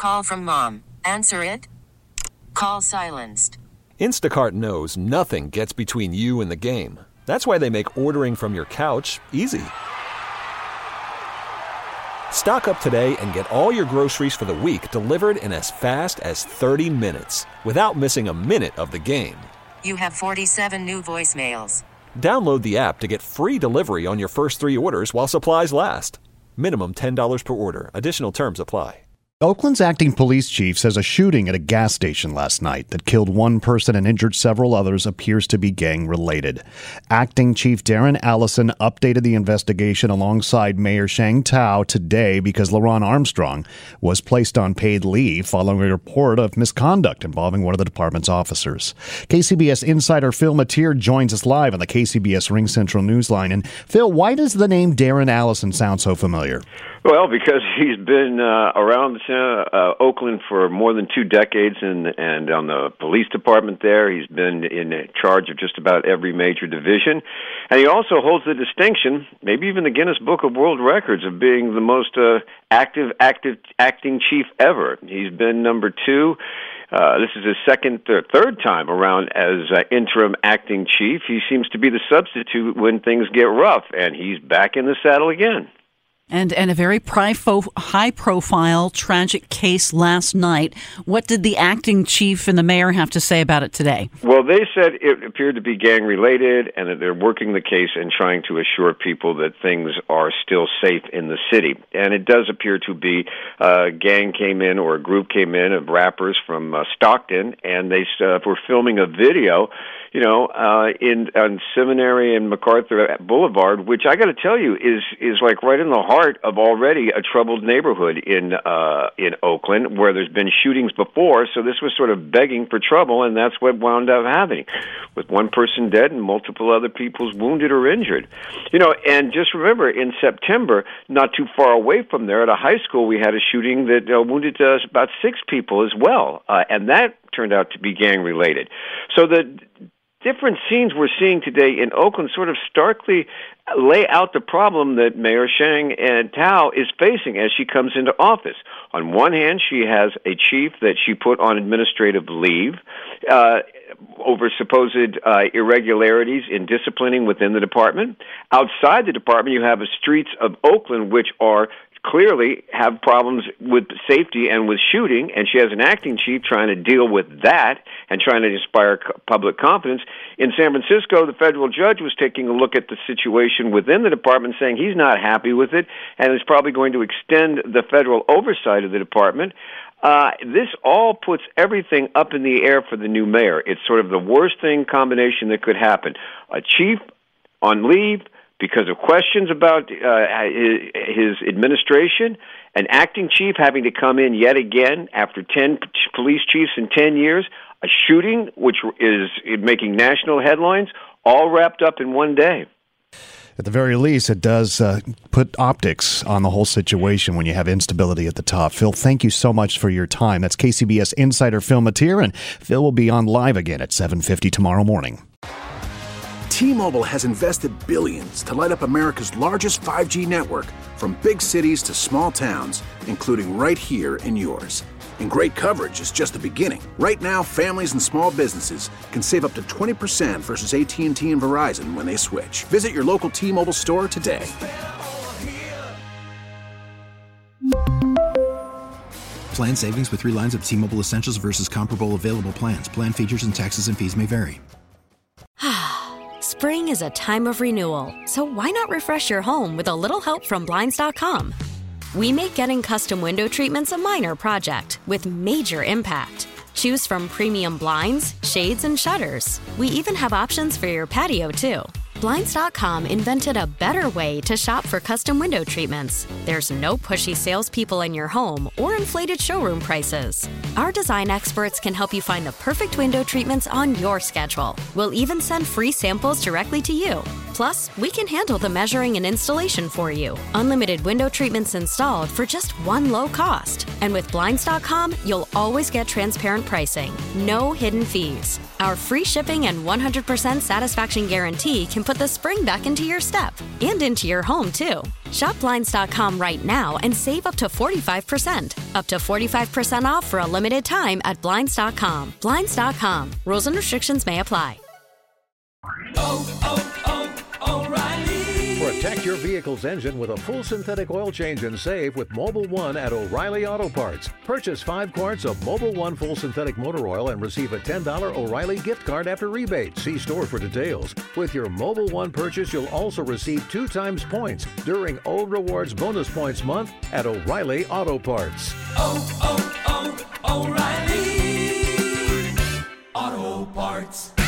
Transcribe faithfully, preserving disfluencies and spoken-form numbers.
call from mom. Answer it. Call silenced. Instacart knows nothing gets between you and the game. That's why they make ordering from your couch easy. Stock up today and get all your groceries for the week delivered in as fast as thirty minutes without missing a minute of the game. You have forty-seven new voicemails. Download the app to get free delivery on your first three orders while supplies last. Minimum ten dollars per order. Additional terms apply. Oakland's acting police chief says a shooting at a gas station last night that killed one person and injured several others appears to be gang-related. Acting Chief Darren Allison updated the investigation alongside Mayor Sheng Tao today because LaRon Armstrong was placed on paid leave following a report of misconduct involving one of the department's officers. K C B S insider Phil Matier joins us live on the K C B S Ring Central Newsline. And Phil, why does the name Darren Allison sound so familiar? Well, because he's been uh, around uh, Oakland for more than two decades, and and on the police department there, he's been in charge of just about every major division, and he also holds the distinction, maybe even the Guinness Book of World Records, of being the most uh, active, active acting chief ever. He's been number two. Uh, this is his second or third time around as uh, interim acting chief. He seems to be the substitute when things get rough, and he's back in the saddle again. And and a very high-profile, tragic case last night. What did the acting chief and the mayor have to say about it today? Well, they said it appeared to be gang-related and that they're working the case and trying to assure people that things are still safe in the city. And it does appear to be a gang came in, or a group came in of rappers from uh, Stockton, and they uh, were filming a video, you know, uh, in on Seminary and MacArthur Boulevard, which I got to tell you is is like right in the heart of already a troubled neighborhood in uh, in Oakland, where there's been shootings before. So this was sort of begging for trouble, and that's what wound up happening, with one person dead and multiple other people wounded or injured. You know, and just remember, in September, not too far away from there, at a high school, we had a shooting that uh, wounded uh, about six people as well, uh, and that turned out to be gang-related. So the different scenes we're seeing today in Oakland sort of starkly lay out the problem that Mayor Sheng and Tao is facing as she comes into office. On one hand, she has a chief that she put on administrative leave uh, over supposed uh, irregularities in disciplining within the department. Outside the department, you have the streets of Oakland, which are clearly have problems with safety and with shooting, and she has an acting chief trying to deal with that and trying to inspire public confidence. In San Francisco, the federal judge was taking a look at the situation within the department, saying he's not happy with it and is probably going to extend the federal oversight of the department. Uh, this all puts everything up in the air for the new mayor. It's sort of the worst thing combination that could happen. A chief on leave because of questions about uh, his administration, an acting chief having to come in yet again after ten police chiefs in ten years, a shooting which is making national headlines, all wrapped up in one day. At the very least, it does uh, put optics on the whole situation when you have instability at the top. Phil, thank you so much for your time. That's K C B S insider Phil Matier, and Phil will be on live again at seven fifty tomorrow morning. T-Mobile has invested billions to light up America's largest five G network, from big cities to small towns, including right here in yours. And great coverage is just the beginning. Right now, families and small businesses can save up to twenty percent versus A T and T and Verizon when they switch. Visit your local T-Mobile store today. Plan savings with three lines of T-Mobile Essentials versus comparable available plans. Plan features and taxes and fees may vary. Spring is a time of renewal, so why not refresh your home with a little help from Blinds dot com? We make getting custom window treatments a minor project with major impact. Choose from premium blinds, shades, and shutters. We even have options for your patio, too. Blinds dot com invented a better way to shop for custom window treatments. There's no pushy salespeople in your home or inflated showroom prices. Our design experts can help you find the perfect window treatments on your schedule. We'll even send free samples directly to you. Plus, we can handle the measuring and installation for you. Unlimited window treatments installed for just one low cost. And with Blinds dot com, you'll always get transparent pricing. No hidden fees. Our free shipping and one hundred percent satisfaction guarantee can put the spring back into your step and into your home, too. Shop Blinds dot com right now and save up to forty-five percent. Up to forty-five percent off for a limited time at Blinds dot com. Blinds dot com. Rules and restrictions may apply. Oh, oh, oh, O'Reilly. Protect your vehicle's engine with a full synthetic oil change and save with Mobil one at O'Reilly Auto Parts. Purchase five quarts of Mobil one full synthetic motor oil and receive a ten dollars O'Reilly gift card after rebate. See store for details. With your Mobil one purchase, you'll also receive two times points during O Rewards Bonus Points Month at O'Reilly Auto Parts. Oh, oh, oh, O'Reilly Auto Parts.